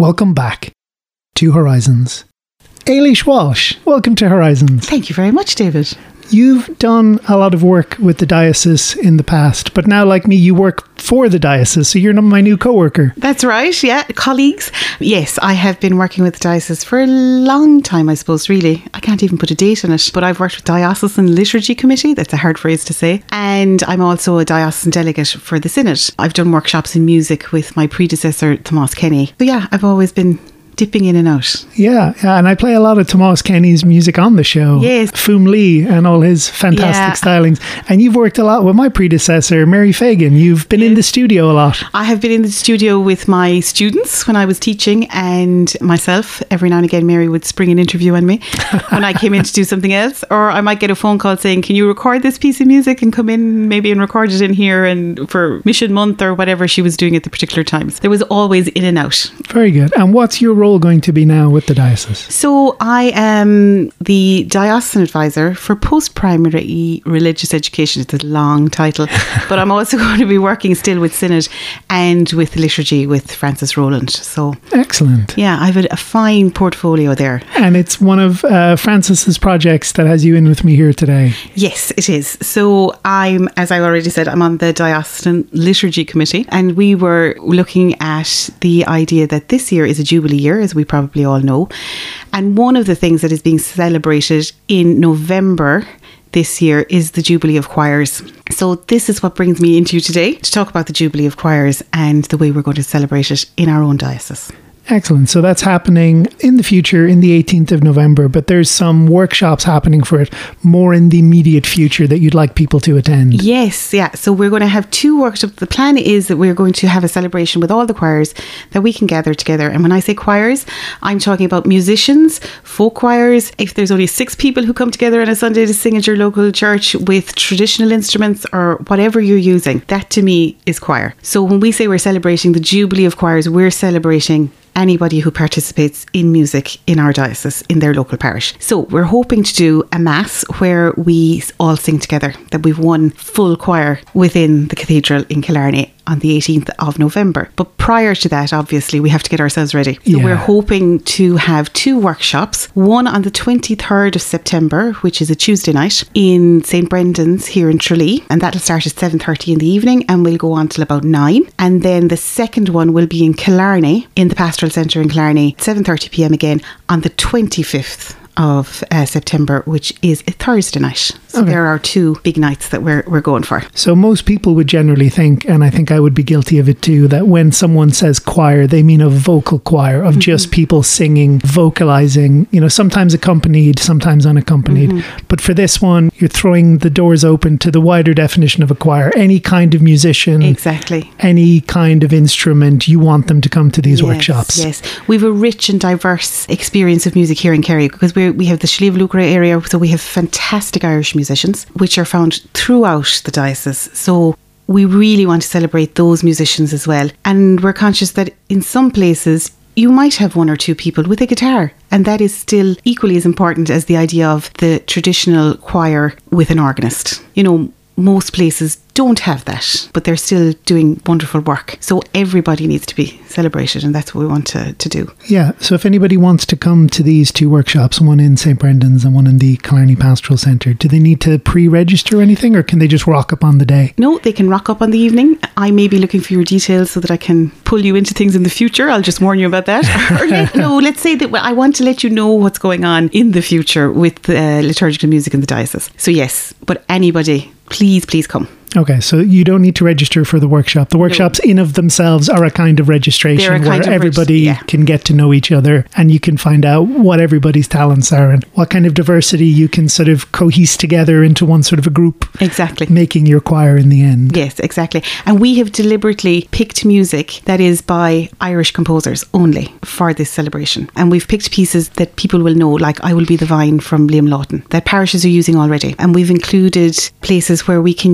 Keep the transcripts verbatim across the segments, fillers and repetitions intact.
welcome back to Horizons. Ailish Walsh, welcome to Horizons. Thank you very much, David. You've done a lot of work with the diocese in the past, but now, like me, you work for the diocese, so you're my new co-worker. That's right, yeah, colleagues. Yes, I have been working with the diocese for a long time, I suppose, really. I can't even put a date on it, but I've worked with Diocesan Liturgy Committee, that's a hard phrase to say, and I'm also a diocesan delegate for the Synod. I've done workshops in music with my predecessor, Tomás Kenny. So yeah, I've always been dipping in and out. Yeah, yeah, and I play a lot of Tomás Kenny's music on the show. Yes. Foom Lee and all his fantastic yeah. stylings. And you've worked a lot with my predecessor, Mary Fagan. You've been yes. in the studio a lot. I have been in the studio with my students when I was teaching, and myself. Every now and again, Mary would spring an interview on me when I came in to do something else. Or I might get a phone call saying, can you record this piece of music and come in maybe and record it in here and for Mission Month or whatever she was doing at the particular times. There was always in and out. Very good. And what's your role going to be now with the diocese? So I am the diocesan advisor for post-primary religious education. It's a long title, but I'm also going to be working still with Synod and with liturgy with Francis Rowland. So excellent. Yeah, I have a, a fine portfolio there. And it's one of uh, Francis's projects that has you in with me here today. Yes, it is. So I'm, as I already said, I'm on the Diocesan Liturgy Committee, and we were looking at the idea that this year is a Jubilee year, as we probably all know. And one of the things that is being celebrated in November this year is the Jubilee of Choirs. So this is what brings me into you today to talk about the Jubilee of Choirs and the way we're going to celebrate it in our own diocese. Excellent. So that's happening in the future, in the eighteenth of November, but there's some workshops happening for it more in the immediate future that you'd like people to attend. Yes, yeah. So we're going to have two workshops. The plan is that we're going to have a celebration with all the choirs that we can gather together. And when I say choirs, I'm talking about musicians, folk choirs. If there's only six people who come together on a Sunday to sing at your local church with traditional instruments or whatever you're using, that to me is choir. So when we say we're celebrating the Jubilee of Choirs, we're celebrating anybody who participates in music in our diocese, in their local parish. So we're hoping to do a mass where we all sing together, that we've one full choir within the cathedral in Killarney on the eighteenth of November. But prior to that, obviously, we have to get ourselves ready. So yeah. we're hoping to have two workshops, one on the twenty-third of September, which is a Tuesday night, in Saint Brendan's here in Tralee, and that'll start at seven thirty in the evening and we'll go on till about nine. And then the second one will be in Killarney, in the Pastoral Centre in Killarney, seven thirty p m again on the twenty-fifth of uh, September, which is a Thursday night. So okay. there are two big nights that we're we're going for. So most people would generally think, and I think I would be guilty of it too, that when someone says choir, they mean a vocal choir of mm-hmm. just people singing, vocalizing, you know, sometimes accompanied, sometimes unaccompanied. Mm-hmm. But for this one, you're throwing the doors open to the wider definition of a choir. Any kind of musician, exactly, any kind of instrument, you want them to come to these yes, workshops. Yes, we have a rich and diverse experience of music here in Kerry, because we we have the Sliabh Luachra area, so we have fantastic Irish musicians which are found throughout the diocese. So we really want to celebrate those musicians as well. And we're conscious that in some places you might have one or two people with a guitar, and that is still equally as important as the idea of the traditional choir with an organist. You know, most places don't have that, but they're still doing wonderful work. So everybody needs to be celebrated, and that's what we want to, to do. Yeah, so if anybody wants to come to these two workshops, one in Saint Brendan's and one in the Killarney Pastoral Centre, do they need to pre-register or anything, or can they just rock up on the day? No, they can rock up on the evening. I may be looking for your details so that I can pull you into things in the future. I'll just warn you about that. or let, no, let's say that well, I want to let you know what's going on in the future with uh, liturgical music in the diocese. So yes, but anybody, please, please come. Okay, so you don't need to register for the workshop. The workshops no. in of themselves are a kind of registration kind where of everybody reg- yeah. can get to know each other, and you can find out what everybody's talents are and what kind of diversity you can sort of cohese together into one sort of a group. Exactly. Making your choir in the end. Yes, exactly. And we have deliberately picked music that is by Irish composers only for this celebration. And we've picked pieces that people will know, like I Will Be the Vine from Liam Lawton, that parishes are using already. And we've included places where we can use the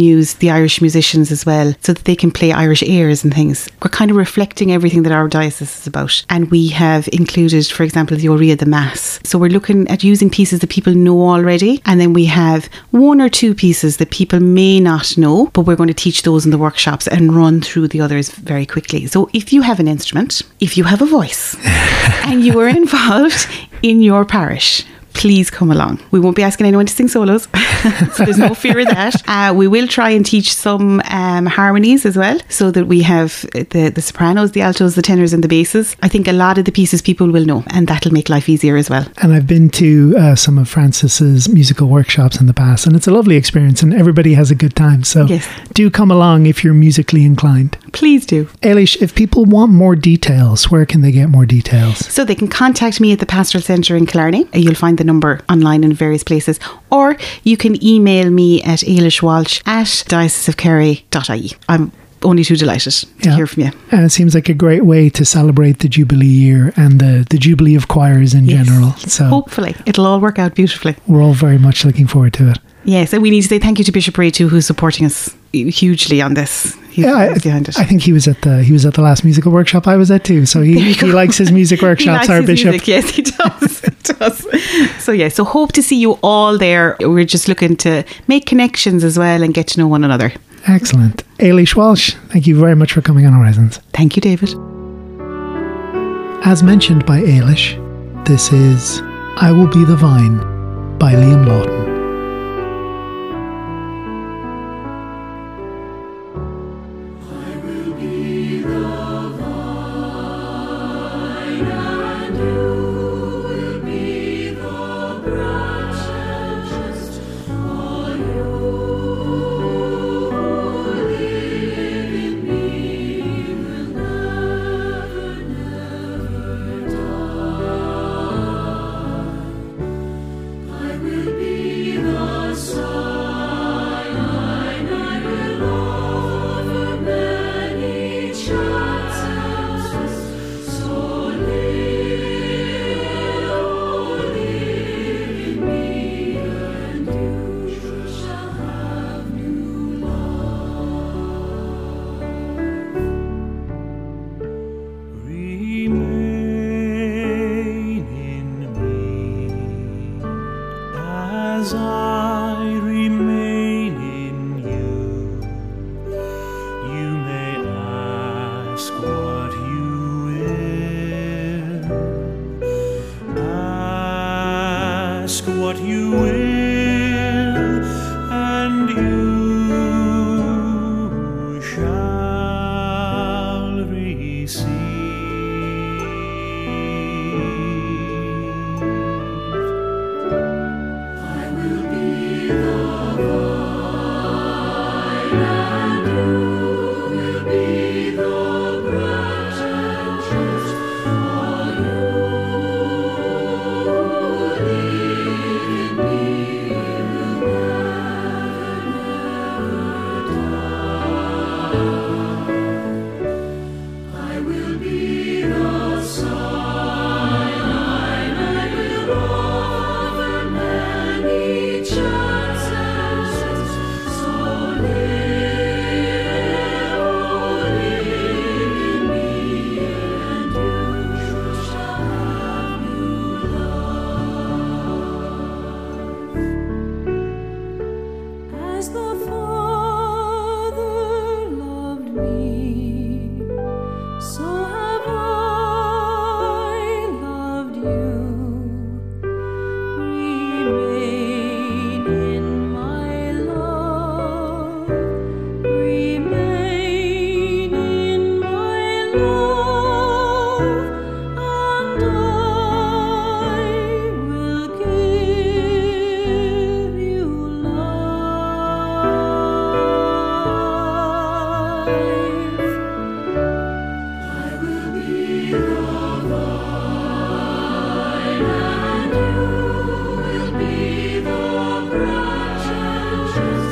the Irish musicians as well, so that they can play Irish airs and things. We're kind of reflecting everything that our diocese is about. And we have included, for example, the Oria, the Mass. So we're looking at using pieces that people know already. And then we have one or two pieces that people may not know, but we're going to teach those in the workshops and run through the others very quickly. So if you have an instrument, if you have a voice, and you are involved in your parish, please come along. We won't be asking anyone to sing solos, so there's no fear of that. Uh, we will try and teach some um, harmonies as well, so that we have the, the sopranos, the altos, the tenors and the basses. I think a lot of the pieces people will know, and that'll make life easier as well. And I've been to uh, some of Francis's musical workshops in the past, and it's a lovely experience and everybody has a good time. So yes. Do come along if you're musically inclined. Please do. Ailish, if people want more details, where can they get more details? So they can contact me at the Pastoral Centre in Killarney. You'll find the number online in various places, or you can email me at ailishwalsh at diocese of kerry dot I E. I'm only too delighted to yeah. hear from you. And it seems like a great way to celebrate the Jubilee year and the, the Jubilee of choirs in yes. general. So hopefully it'll all work out beautifully. We're all very much looking forward to it. Yes, and we need to say thank you to Bishop Ray too, who's supporting us hugely on this. He's yeah, I, behind it. I think he was at the he was at the last musical workshop I was at too. So he, he likes his music workshops. Our Bishop, music. Yes, he does. He does. So yeah, so hope to see you all there. We're just looking to make connections as well and get to know one another. Excellent, Ailish Walsh. Thank you very much for coming on Horizons. Thank you, David. As mentioned by Ailish, this is "I Will Be the Vine" by Liam Lawton.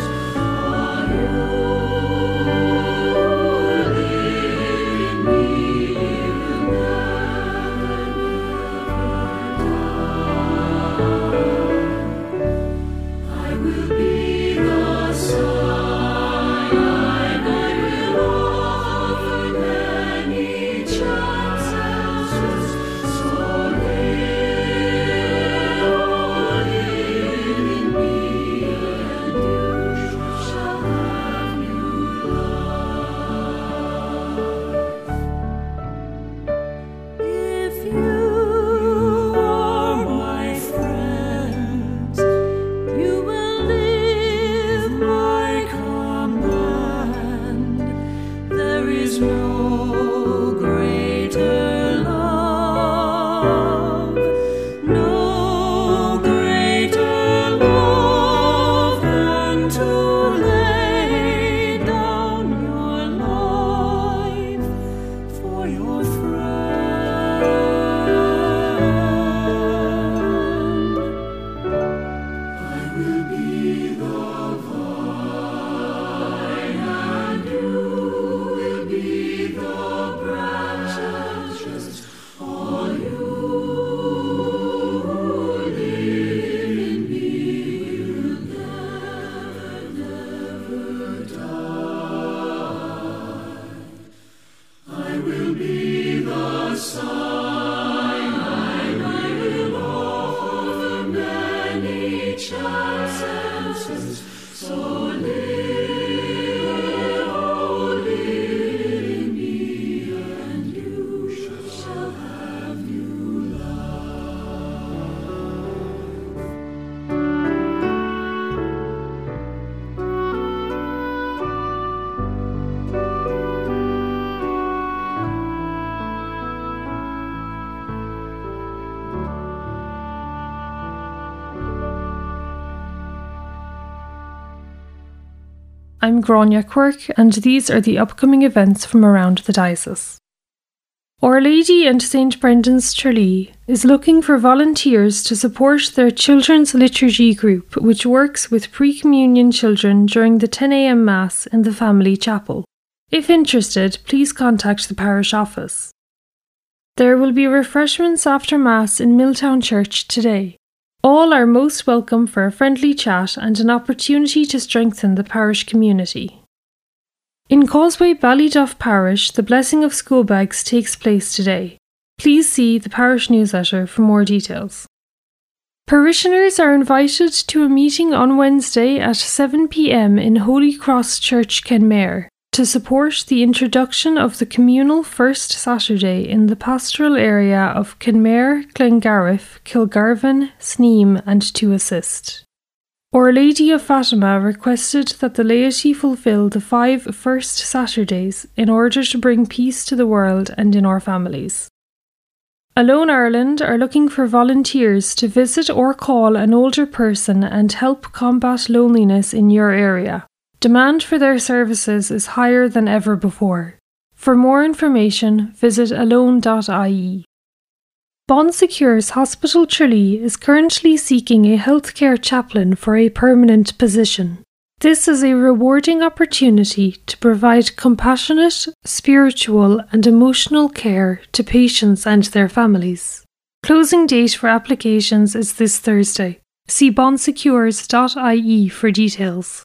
Me. I'm Grania Quirk, and these are the upcoming events from around the diocese. Our Lady and Saint Brendan's Tralee is looking for volunteers to support their Children's Liturgy group, which works with pre-communion children during the ten a m Mass in the family chapel. If interested, please contact the parish office. There will be refreshments after Mass in Milltown Church today. All are most welcome for a friendly chat and an opportunity to strengthen the parish community. In Causeway Ballyduff Parish, the blessing of school bags takes place today. Please see the parish newsletter for more details. Parishioners are invited to a meeting on Wednesday at seven p m in Holy Cross Church, Kenmare, to support the introduction of the communal First Saturday in the pastoral area of Kenmare, Glengariff, Kilgarvan, Sneem, and to assist. Our Lady of Fatima requested that the laity fulfil the five First Saturdays in order to bring peace to the world and in our families. Alone Ireland are looking for volunteers to visit or call an older person and help combat loneliness in your area. Demand for their services is higher than ever before. For more information, visit alone dot I E. Bon Secure's Hospital Tralee is currently seeking a healthcare chaplain for a permanent position. This is a rewarding opportunity to provide compassionate, spiritual and emotional care to patients and their families. Closing date for applications is this Thursday. See bon secures dot I E for details.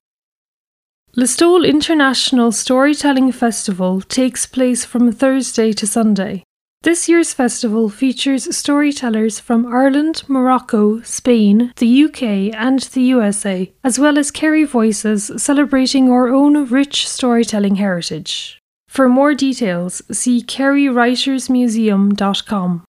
Listowel International Storytelling Festival takes place from Thursday to Sunday. This year's festival features storytellers from Ireland, Morocco, Spain, the U K and the U S A, as well as Kerry voices celebrating our own rich storytelling heritage. For more details, see kerry writers museum dot com.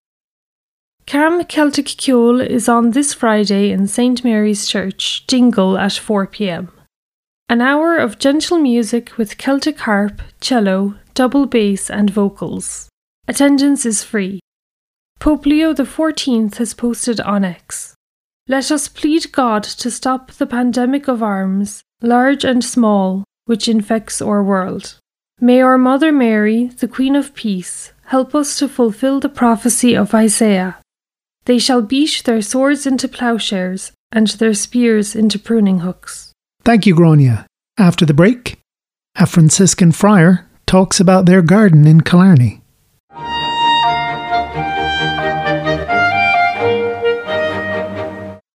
Cam Celtic Ceol is on this Friday in Saint Mary's Church, Dingle at four p m. An hour of gentle music with Celtic harp, cello, double bass and vocals. Attendance is free. Pope Leo the fourteenth has posted on X. Let us plead God to stop the pandemic of arms, large and small, which infects our world. May our Mother Mary, the Queen of Peace, help us to fulfill the prophecy of Isaiah. They shall beat their swords into plowshares and their spears into pruning hooks. Thank you, Grania. After the break, a Franciscan friar talks about their garden in Killarney.